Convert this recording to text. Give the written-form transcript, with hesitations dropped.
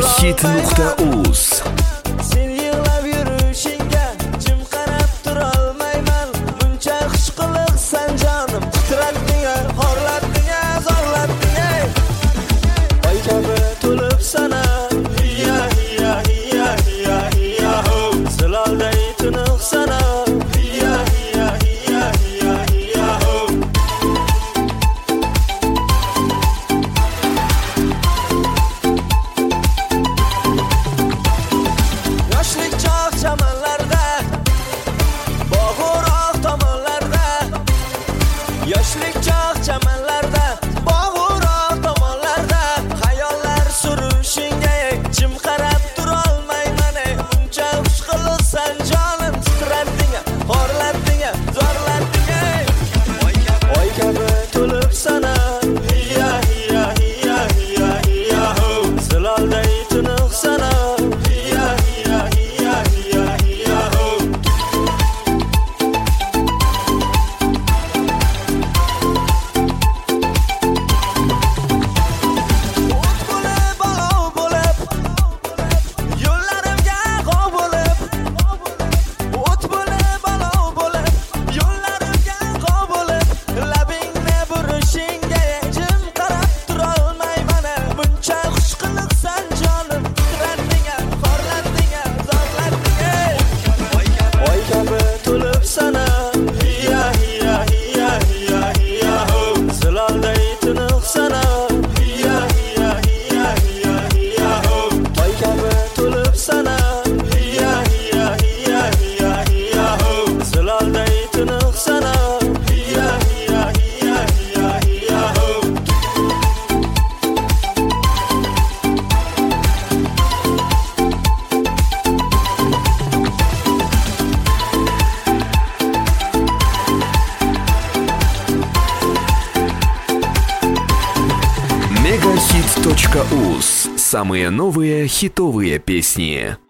Megahit.uz. Sen yig'lab yurishingga jim qarab tura olmayman. Buncha xushqiliqsan jonim, titratding, horlatding, zorlatding. Oy kabi to'lib sana, hiya hiya hiya hiya hiya ho. Zilolday tiniq sana, hiya hiya hiya hiya hiya ho. Yoshlik chog' chamanlarda, bog'uroq tomonlarda. Yoshlik chog' chamanlarda, bog'uroq tomonlarda. Xayollar surishingga jim qarab tura olmayman. Buncha xushqiliqsan jonim, titratding, horlatding, zorlatding. Oy kabi to'lib sana, hiya hiya hiya hiya hiya ho. Zilolday tiniq sana, hiya hiya hiya hiya hiya ho. O't bo'lib, olov bo'lib, yo'llarimga g'ov bo'lib. O't bo'lib, olov bo'lib, yo'llarimga g'ov bo'lib. Labingni burishingga jim qarab tura olmayman. Buncha xushqiliqsan jonim, titratding, horlatding, zorlatding. Oy kabi to'lib sana, hiya hiya hiya hiya hiya ho. Zilolday tiniq sana, hiya hiya hiya hiya hiya ho. Oy kabi to'lib sana, hiya hiya hiya hiya hiya ho. Zilolday tiniq sana, hiya hiya hiya hiya hiya ho. Megahit.uz. Самые новые хитовые песни.